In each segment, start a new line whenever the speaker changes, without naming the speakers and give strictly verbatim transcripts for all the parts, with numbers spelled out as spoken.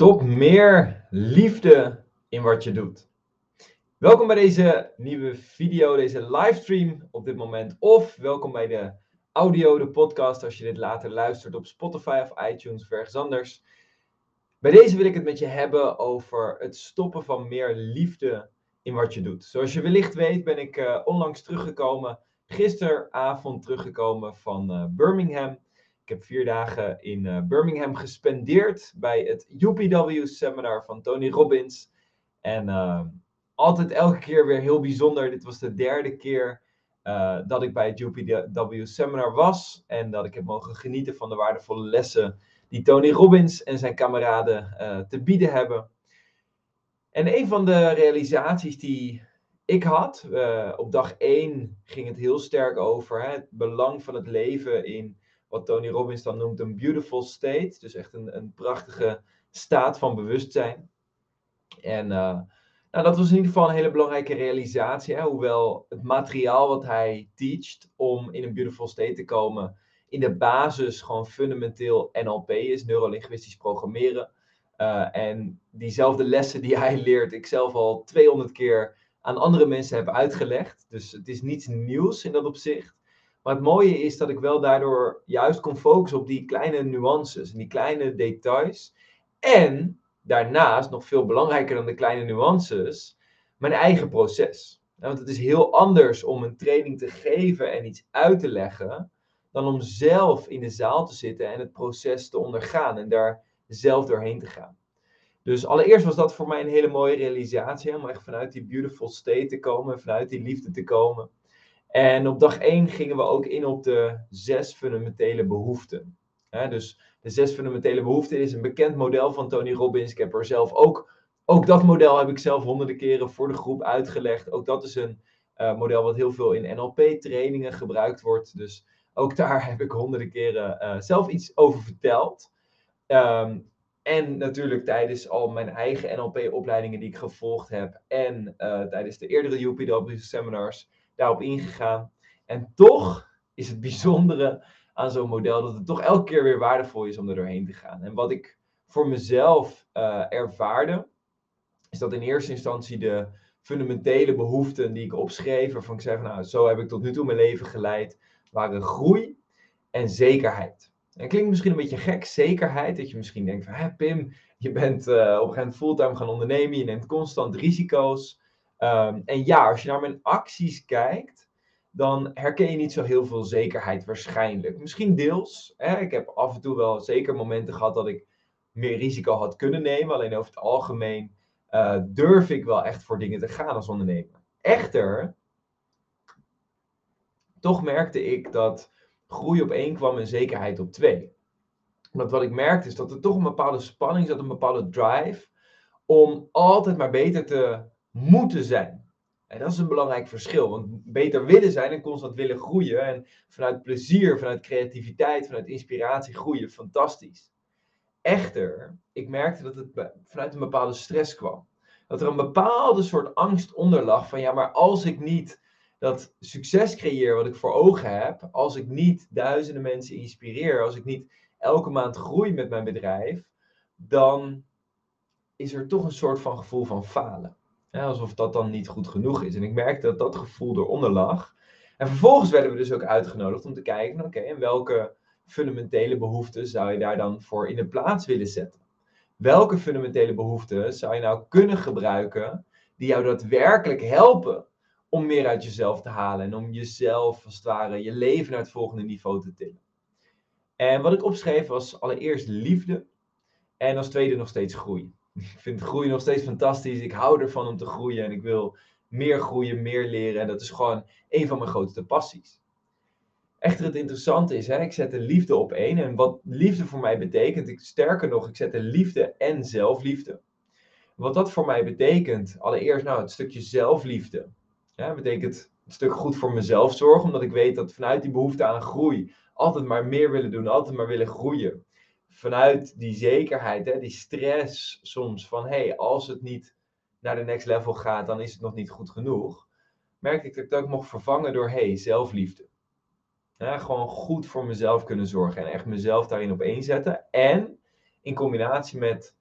Stop meer liefde in wat je doet. Welkom bij deze nieuwe video, deze livestream op dit moment. Of welkom bij de audio, de podcast, als je dit later luistert op Spotify of iTunes of ergens anders. Bij deze wil ik het met je hebben over het stoppen van meer liefde in wat je doet. Zoals je wellicht weet ben ik uh, onlangs teruggekomen, gisteravond teruggekomen van uh, Birmingham. Ik heb vier dagen in uh, Birmingham gespendeerd bij het U P W seminar van Tony Robbins. En uh, altijd elke keer weer heel bijzonder. Dit was de derde keer uh, dat ik bij het U P W seminar was. En dat ik heb mogen genieten van de waardevolle lessen die Tony Robbins en zijn kameraden uh, te bieden hebben. En een van de realisaties die ik had, uh, op dag één ging het heel sterk over hè, het belang van het leven in wat Tony Robbins dan noemt een beautiful state. Dus echt een, een prachtige staat van bewustzijn. En uh, nou, dat was in ieder geval een hele belangrijke realisatie. Hè? Hoewel het materiaal wat hij teacht om in een beautiful state te komen in de basis gewoon fundamenteel N L P is, neurolinguistisch programmeren. Uh, en diezelfde lessen die hij leert, ik zelf al tweehonderd keer aan andere mensen heb uitgelegd. Dus het is niets nieuws in dat opzicht. Maar het mooie is dat ik wel daardoor juist kon focussen op die kleine nuances en die kleine details. En daarnaast, nog veel belangrijker dan de kleine nuances, mijn eigen proces. Want het is heel anders om een training te geven en iets uit te leggen, dan om zelf in de zaal te zitten en het proces te ondergaan en daar zelf doorheen te gaan. Dus allereerst was dat voor mij een hele mooie realisatie, om echt vanuit die beautiful state te komen, vanuit die liefde te komen. En op dag één gingen we ook in op de zes fundamentele behoeften. He, dus de zes fundamentele behoeften is een bekend model van Tony Robbins. Ik heb er zelf ook, ook dat model heb ik zelf honderden keren voor de groep uitgelegd. Ook dat is een uh, model wat heel veel in N L P trainingen gebruikt wordt. Dus ook daar heb ik honderden keren uh, zelf iets over verteld. Um, en natuurlijk tijdens al mijn eigen N L P opleidingen die ik gevolgd heb. En uh, tijdens de eerdere U P W seminars daarop ingegaan. En toch is het bijzondere aan zo'n model dat het toch elke keer weer waardevol is om er doorheen te gaan. En wat ik voor mezelf uh, ervaarde, is dat in eerste instantie de fundamentele behoeften die ik opschreef, waarvan ik zei van nou, zo heb ik tot nu toe mijn leven geleid, waren groei en zekerheid. En het klinkt misschien een beetje gek, zekerheid, dat je misschien denkt van, hé Pim, je bent uh, op een gegeven moment fulltime gaan ondernemen, je neemt constant risico's. Um, en ja, als je naar mijn acties kijkt, dan herken je niet zo heel veel zekerheid waarschijnlijk. Misschien deels. Hè? Ik heb af en toe wel zeker momenten gehad dat ik meer risico had kunnen nemen. Alleen over het algemeen uh, durf ik wel echt voor dingen te gaan als ondernemer. Echter, toch merkte ik dat groei op één kwam en zekerheid op twee. Want wat ik merkte is dat er toch een bepaalde spanning zat, een bepaalde drive om altijd maar beter te moeten zijn. En dat is een belangrijk verschil, want beter willen zijn en constant willen groeien en vanuit plezier, vanuit creativiteit, vanuit inspiratie groeien, fantastisch. Echter, ik merkte dat het vanuit een bepaalde stress kwam. Dat er een bepaalde soort angst onder lag van ja, maar als ik niet dat succes creëer wat ik voor ogen heb, als ik niet duizenden mensen inspireer, als ik niet elke maand groei met mijn bedrijf, dan is er toch een soort van gevoel van falen. Ja, alsof dat dan niet goed genoeg is. En ik merkte dat dat gevoel eronder lag. En vervolgens werden we dus ook uitgenodigd om te kijken, oké, okay, en welke fundamentele behoeften zou je daar dan voor in de plaats willen zetten? Welke fundamentele behoeften zou je nou kunnen gebruiken die jou daadwerkelijk helpen om meer uit jezelf te halen en om jezelf, als het ware, je leven naar het volgende niveau te tillen? En wat ik opschreef was allereerst liefde en als tweede nog steeds groei. Ik vind groeien nog steeds fantastisch. Ik hou ervan om te groeien en ik wil meer groeien, meer leren. En dat is gewoon een van mijn grootste passies. Echter, het interessante is, hè, ik zet de liefde op één. En wat liefde voor mij betekent, ik, sterker nog, ik zet de liefde en zelfliefde. Wat dat voor mij betekent, allereerst nou het stukje zelfliefde. Ja, betekent een stuk goed voor mezelf zorgen, omdat ik weet dat vanuit die behoefte aan groei altijd maar meer willen doen, altijd maar willen groeien. Vanuit die zekerheid, hè, die stress soms van, hé, hey, als het niet naar de next level gaat, dan is het nog niet goed genoeg. Merkte ik dat ik dat ook mocht vervangen door, hé, hey, zelfliefde. Ja, gewoon goed voor mezelf kunnen zorgen en echt mezelf daarin op één zetten. En in combinatie met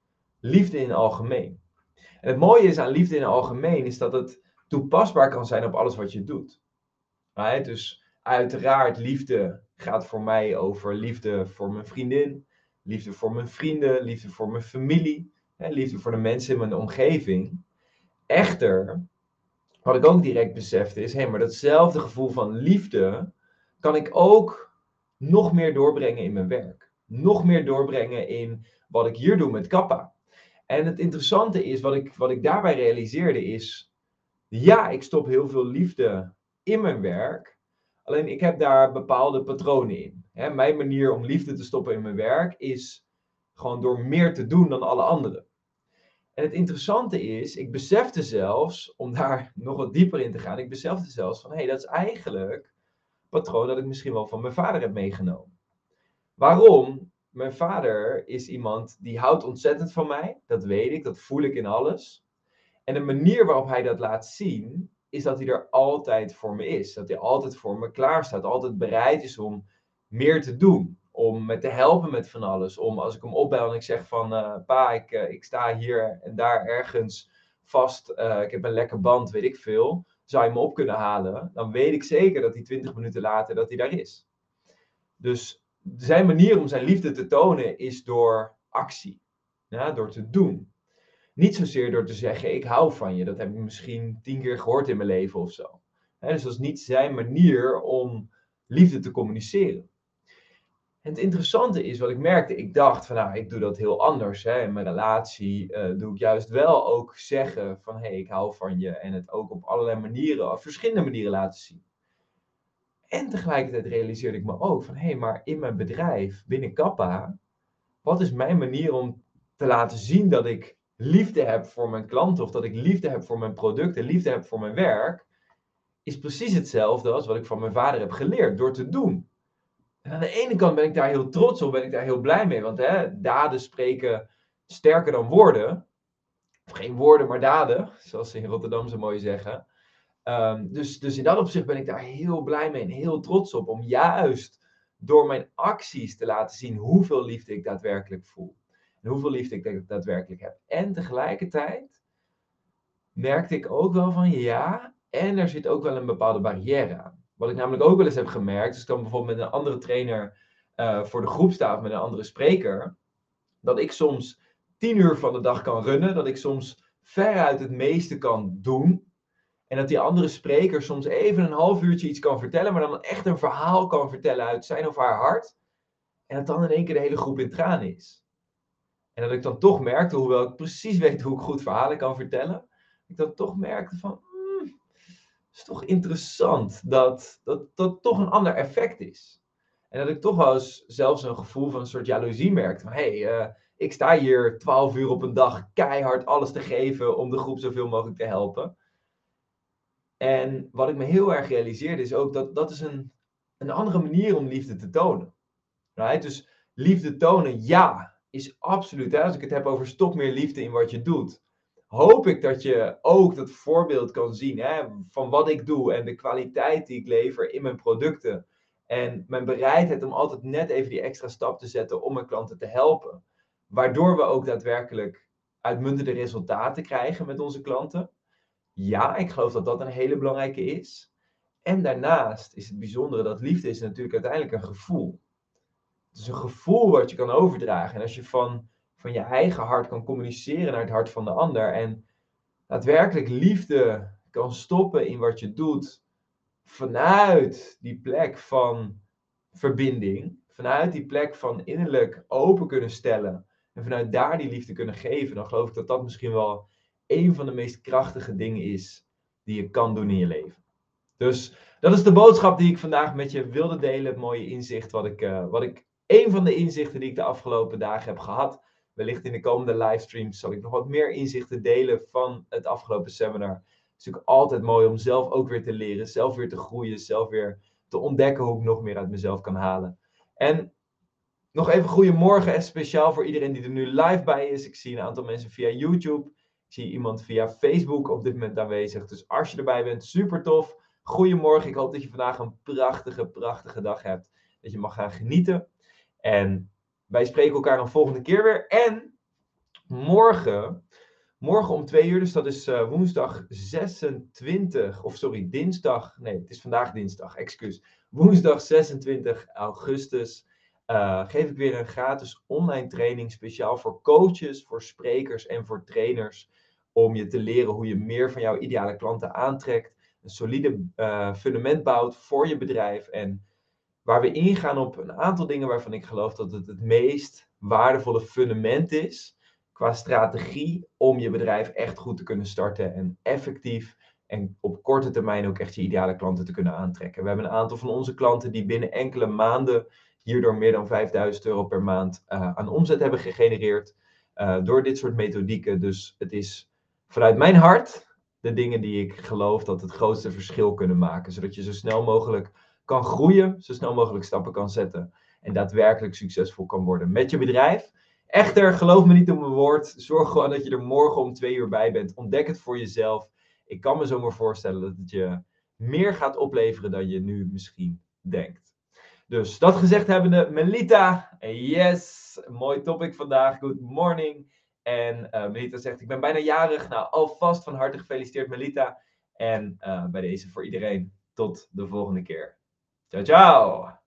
liefde in het algemeen. En het mooie is aan liefde in het algemeen is dat het toepasbaar kan zijn op alles wat je doet. Right? Dus uiteraard, liefde gaat voor mij over liefde voor mijn vriendin, liefde voor mijn vrienden, liefde voor mijn familie, hè, liefde voor de mensen in mijn omgeving. Echter, wat ik ook direct besefte is, hé, maar datzelfde gevoel van liefde kan ik ook nog meer doorbrengen in mijn werk. Nog meer doorbrengen in wat ik hier doe met Kappa. En het interessante is, wat ik, wat ik daarbij realiseerde is, ja, ik stop heel veel liefde in mijn werk. Alleen ik heb daar bepaalde patronen in. Hè, mijn manier om liefde te stoppen in mijn werk is gewoon door meer te doen dan alle anderen. En het interessante is, ik besefte zelfs, om daar nog wat dieper in te gaan, ik besefte zelfs van, hé, hey, dat is eigenlijk een patroon dat ik misschien wel van mijn vader heb meegenomen. Waarom? Mijn vader is iemand die houdt ontzettend van mij, dat weet ik, dat voel ik in alles. En de manier waarop hij dat laat zien, is dat hij er altijd voor me is. Dat hij altijd voor me klaar staat, altijd bereid is om meer te doen. Om me te helpen met van alles. Om als ik hem opbel en ik zeg van, uh, pa, ik, uh, ik sta hier en daar ergens vast. Uh, ik heb een lekke band, weet ik veel. Zou je me op kunnen halen? Dan weet ik zeker dat hij twintig minuten later dat hij daar is. Dus zijn manier om zijn liefde te tonen is door actie. Ja, door te doen. Niet zozeer door te zeggen, ik hou van je. Dat heb ik misschien tien keer gehoord in mijn leven of zo. He, dus dat is niet zijn manier om liefde te communiceren. En het interessante is wat ik merkte. Ik dacht van nou, ik doe dat heel anders. Hè. In mijn relatie uh, doe ik juist wel ook zeggen van hé, hey, ik hou van je. En het ook op allerlei manieren, op verschillende manieren laten zien. En tegelijkertijd realiseerde ik me ook van hé, hey, maar in mijn bedrijf, binnen Kappa, wat is mijn manier om te laten zien dat ik liefde heb voor mijn klanten of dat ik liefde heb voor mijn producten, liefde heb voor mijn werk, is precies hetzelfde als wat ik van mijn vader heb geleerd door te doen. En aan de ene kant ben ik daar heel trots op, ben ik daar heel blij mee, want hè, daden spreken sterker dan woorden. Of geen woorden, maar daden, zoals ze in Rotterdam zo mooi zeggen. Um, dus, dus in dat opzicht ben ik daar heel blij mee en heel trots op, om juist door mijn acties te laten zien hoeveel liefde ik daadwerkelijk voel. En hoeveel liefde ik daadwerkelijk heb. En tegelijkertijd merkte ik ook wel van ja, en er zit ook wel een bepaalde barrière aan. Wat ik namelijk ook wel eens heb gemerkt, dus ik kan bijvoorbeeld met een andere trainer uh, voor de groep staan of met een andere spreker, dat ik soms tien uur van de dag kan runnen, dat ik soms veruit het meeste kan doen. En dat die andere spreker soms even een half uurtje iets kan vertellen, maar dan echt een verhaal kan vertellen uit zijn of haar hart. En dat dan in één keer de hele groep in tranen is. En dat ik dan toch merkte, hoewel ik precies weet hoe ik goed verhalen kan vertellen, ik dan toch merkte van, hmm, het is toch interessant dat dat, dat toch een ander effect is. En dat ik toch wel eens zelfs een gevoel van een soort jaloezie merkte. Van, hé, hey, uh, ik sta hier twaalf uur op een dag keihard alles te geven om de groep zoveel mogelijk te helpen. En wat ik me heel erg realiseerde is ook dat dat is een, een andere manier om liefde te tonen. Right? Dus liefde tonen, ja, is absoluut. Hè? Als ik het heb over stop meer liefde in wat je doet. Hoop ik dat je ook dat voorbeeld kan zien, hè, van wat ik doe en de kwaliteit die ik lever in mijn producten. En mijn bereidheid om altijd net even die extra stap te zetten om mijn klanten te helpen. Waardoor we ook daadwerkelijk uitmuntende resultaten krijgen met onze klanten. Ja, ik geloof dat dat een hele belangrijke is. En daarnaast is het bijzondere dat liefde is natuurlijk uiteindelijk een gevoel. Het is een gevoel wat je kan overdragen. En als je van, van je eigen hart kan communiceren naar het hart van de ander. En daadwerkelijk liefde kan stoppen in wat je doet. Vanuit die plek van verbinding. Vanuit die plek van innerlijk open kunnen stellen. En vanuit daar die liefde kunnen geven. Dan geloof ik dat dat misschien wel een van de meest krachtige dingen is die je kan doen in je leven. Dus dat is de boodschap die ik vandaag met je wilde delen. Het mooie inzicht wat ik, uh, wat ik een van de inzichten die ik de afgelopen dagen heb gehad. Wellicht in de komende livestreams zal ik nog wat meer inzichten delen van het afgelopen seminar. Het is natuurlijk altijd mooi om zelf ook weer te leren, zelf weer te groeien, zelf weer te ontdekken hoe ik nog meer uit mezelf kan halen. En nog even goedemorgen en speciaal voor iedereen die er nu live bij is. Ik zie een aantal mensen via YouTube. Ik zie iemand via Facebook op dit moment aanwezig. Dus als je erbij bent, super tof. Goedemorgen, ik hoop dat je vandaag een prachtige, prachtige dag hebt. Dat je mag gaan genieten. En wij spreken elkaar een volgende keer weer. En morgen, morgen om twee uur, dus dat is uh, woensdag zesentwintig, of sorry, dinsdag, nee, het is vandaag dinsdag, excuus. Woensdag zesentwintig augustus uh, geef ik weer een gratis online training speciaal voor coaches, voor sprekers en voor trainers. Om je te leren hoe je meer van jouw ideale klanten aantrekt. Een solide uh, fundament bouwt voor je bedrijf. En waar we ingaan op een aantal dingen waarvan ik geloof dat het het meest waardevolle fundament is. Qua strategie om je bedrijf echt goed te kunnen starten. En effectief en op korte termijn ook echt je ideale klanten te kunnen aantrekken. We hebben een aantal van onze klanten die binnen enkele maanden hierdoor meer dan vijfduizend euro per maand uh, aan omzet hebben gegenereerd. Uh, door dit soort methodieken. Dus het is vanuit mijn hart de dingen die ik geloof dat het grootste verschil kunnen maken. Zodat je zo snel mogelijk kan groeien, zo snel mogelijk stappen kan zetten. En daadwerkelijk succesvol kan worden met je bedrijf. Echter, geloof me niet op mijn woord. Zorg gewoon dat je er morgen om twee uur bij bent. Ontdek het voor jezelf. Ik kan me zomaar voorstellen dat het je meer gaat opleveren dan je nu misschien denkt. Dus dat gezegd hebbende, Melita, yes, mooi topic vandaag, good morning. En uh, Melita zegt, ik ben bijna jarig. Nou, alvast van harte gefeliciteerd Melita. En uh, bij deze voor iedereen, tot de volgende keer. Ciao, ciao!